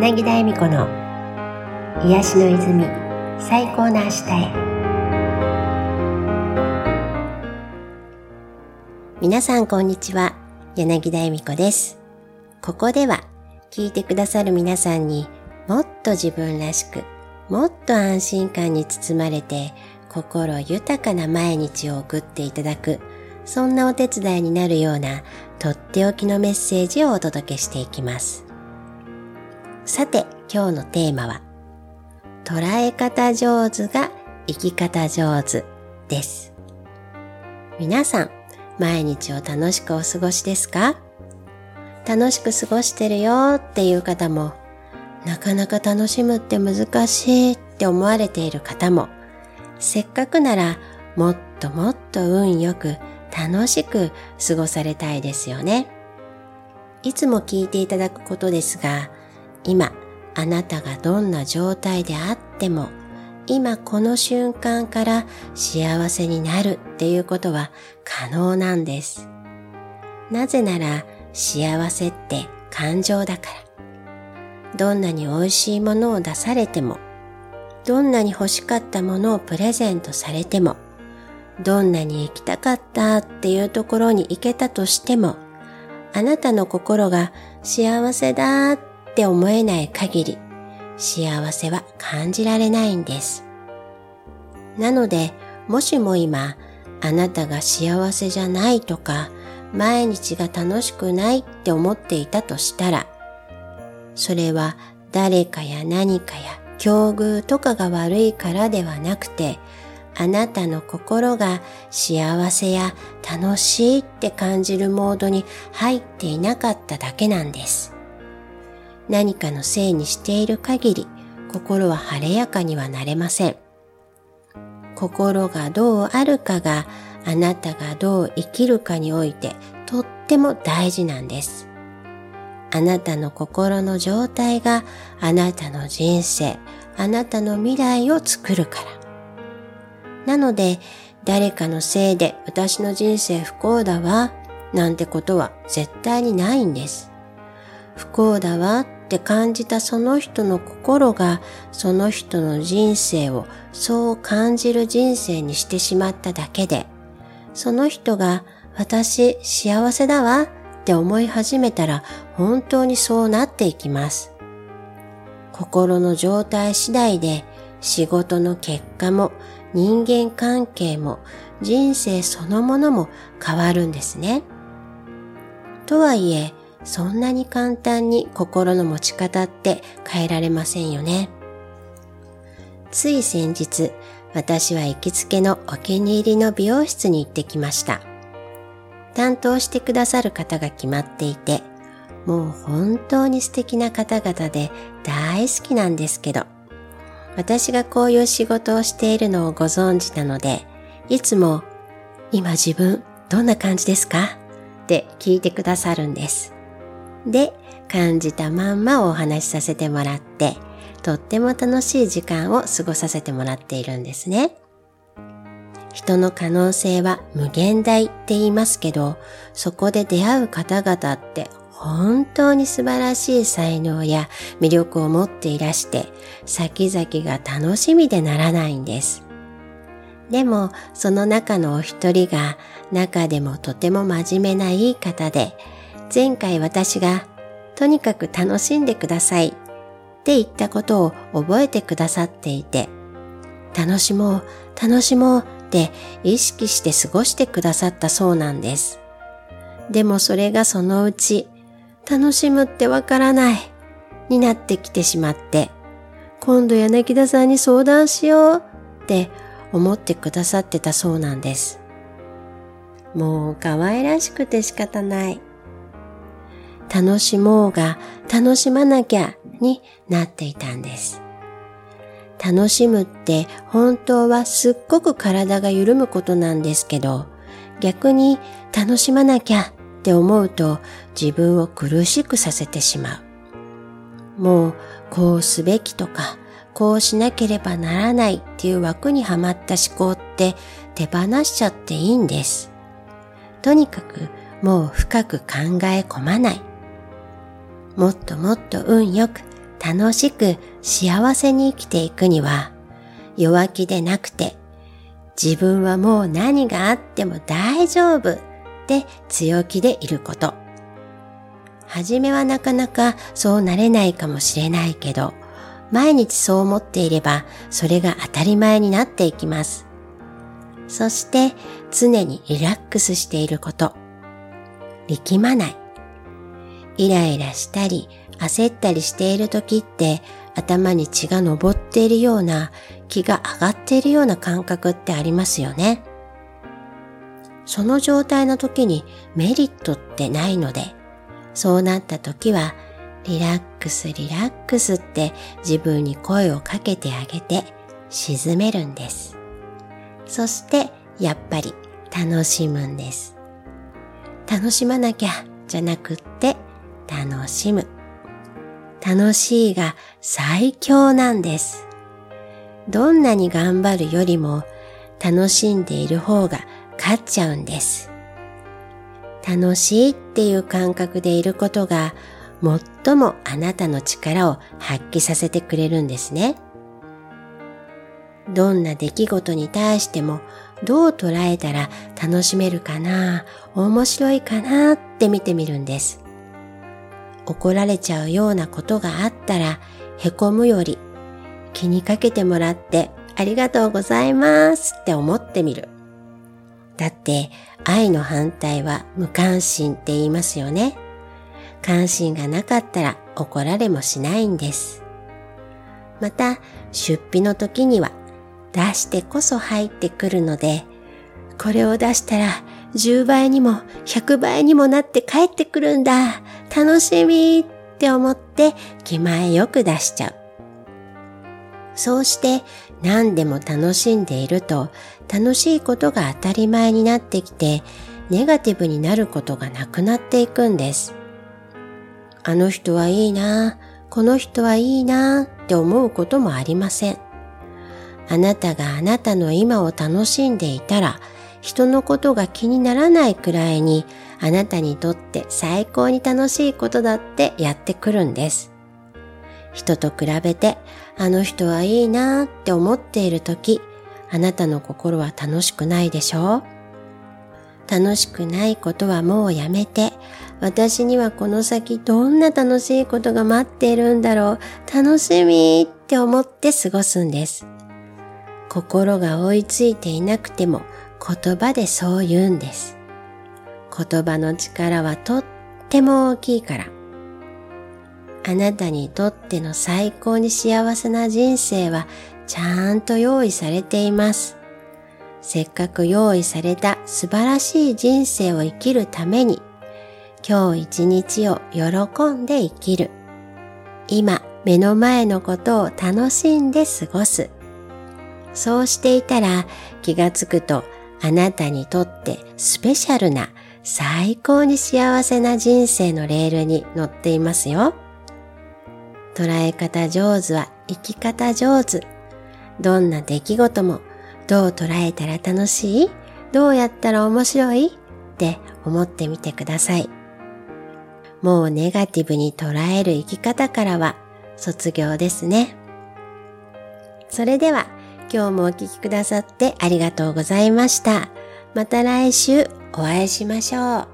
柳田恵美子の癒しの泉、最高の明日へ。皆さんこんにちは、柳田恵美子です。ここでは聞いてくださる皆さんにもっと自分らしく、もっと安心感に包まれて心豊かな毎日を送っていただく、そんなお手伝いになるようなとっておきのメッセージをお届けしていきます。さて、今日のテーマは捉え方上手が生き方上手です。皆さん、毎日を楽しくお過ごしですか？楽しく過ごしてるよっていう方も、なかなか楽しむって難しいって思われている方も、せっかくならもっともっと運よく楽しく過ごされたいですよね。いつも聞いていただくことですが、今あなたがどんな状態であっても、今この瞬間から幸せになるっていうことは可能なんです。なぜなら幸せって感情だから。どんなに美味しいものを出されても、どんなに欲しかったものをプレゼントされても、どんなに行きたかったっていうところに行けたとしても、あなたの心が幸せだって思えない限り、幸せは感じられないんです。なので、もしも今、あなたが幸せじゃないとか、毎日が楽しくないって思っていたとしたら、それは誰かや何かや境遇とかが悪いからではなくて、あなたの心が幸せや楽しいって感じるモードに入っていなかっただけなんです。何かのせいにしている限り、心は晴れやかにはなれません。心がどうあるかが、あなたがどう生きるかにおいてとっても大事なんです。あなたの心の状態があなたの人生、あなたの未来を作るから。なので、誰かのせいで私の人生不幸だわ、なんてことは絶対にないんです。不幸だわって感じたその人の心が、その人の人生をそう感じる人生にしてしまっただけで、その人が私幸せだわって思い始めたら本当にそうなっていきます。心の状態次第で仕事の結果も人間関係も人生そのものも変わるんですね。とはいえ、そんなに簡単に心の持ち方って変えられませんよね。つい先日、私は行きつけのお気に入りの美容室に行ってきました。担当してくださる方が決まっていて、もう本当に素敵な方々で大好きなんですけど、私がこういう仕事をしているのをご存知なので、いつも今自分どんな感じですかって聞いてくださるんです。で、感じたまんまお話しさせてもらって、とっても楽しい時間を過ごさせてもらっているんですね。人の可能性は無限大って言いますけど、そこで出会う方々って本当に素晴らしい才能や魅力を持っていらして、先々が楽しみでならないんです。でも、その中のお一人が、中でもとても真面目ないい方で、前回私がとにかく楽しんでくださいって言ったことを覚えてくださっていて、楽しもう、楽しもうって意識して過ごしてくださったそうなんです。でもそれがそのうち、楽しむってわからないになってきてしまって、今度柳田さんに相談しようって思ってくださってたそうなんです。もう可愛らしくて仕方ない。楽しもうが楽しまなきゃになっていたんです。楽しむって本当はすっごく体が緩むことなんですけど、逆に楽しまなきゃって思うと自分を苦しくさせてしまう。もうこうすべきとか、こうしなければならないっていう枠にはまった思考って手放しちゃっていいんです。とにかくもう深く考え込まない。もっともっと運よく楽しく幸せに生きていくには、弱気でなくて、自分はもう何があっても大丈夫って強気でいること。はじめはなかなかそうなれないかもしれないけど、毎日そう思っていればそれが当たり前になっていきます。そして常にリラックスしていること。力まない。イライラしたり焦ったりしている時って頭に血が上っているような、気が上がっているような感覚ってありますよね。その状態の時にメリットってないので、そうなった時はリラックスリラックスって自分に声をかけてあげて沈めるんです。そしてやっぱり楽しむんです。楽しまなきゃじゃなくって楽しむ。楽しいが最強なんです。どんなに頑張るよりも楽しんでいる方が勝っちゃうんです。楽しいっていう感覚でいることが最もあなたの力を発揮させてくれるんですね。どんな出来事に対してもどう捉えたら楽しめるかな、面白いかなって見てみるんです。怒られちゃうようなことがあったらへこむより気にかけてもらってありがとうございますって思ってみる。だって愛の反対は無関心って言いますよね。関心がなかったら怒られもしないんです。また出費の時には出してこそ入ってくるので、これを出したら10倍にも100倍にもなって帰ってくるんだ。楽しみって思って気前よく出しちゃう。そうして何でも楽しんでいると楽しいことが当たり前になってきてネガティブになることがなくなっていくんです。あの人はいいな、この人はいいなって思うこともありません。あなたがあなたの今を楽しんでいたら人のことが気にならないくらいにあなたにとって最高に楽しいことだってやってくるんです。人と比べてあの人はいいなって思っているとき、あなたの心は楽しくないでしょう？楽しくないことはもうやめて、私にはこの先どんな楽しいことが待っているんだろう、楽しみって思って過ごすんです。心が追いついていなくても言葉でそう言うんです。言葉の力はとっても大きいから。あなたにとっての最高に幸せな人生はちゃんと用意されています。せっかく用意された素晴らしい人生を生きるために、今日一日を喜んで生きる。今目の前のことを楽しんで過ごす。そうしていたら気がつくとあなたにとってスペシャルな最高に幸せな人生のレールに乗っていますよ。捉え方上手は生き方上手。どんな出来事もどう捉えたら楽しい？どうやったら面白い？って思ってみてください。もうネガティブに捉える生き方からは卒業ですね。それでは今日もお聞きくださってありがとうございました。また来週お会いしましょう。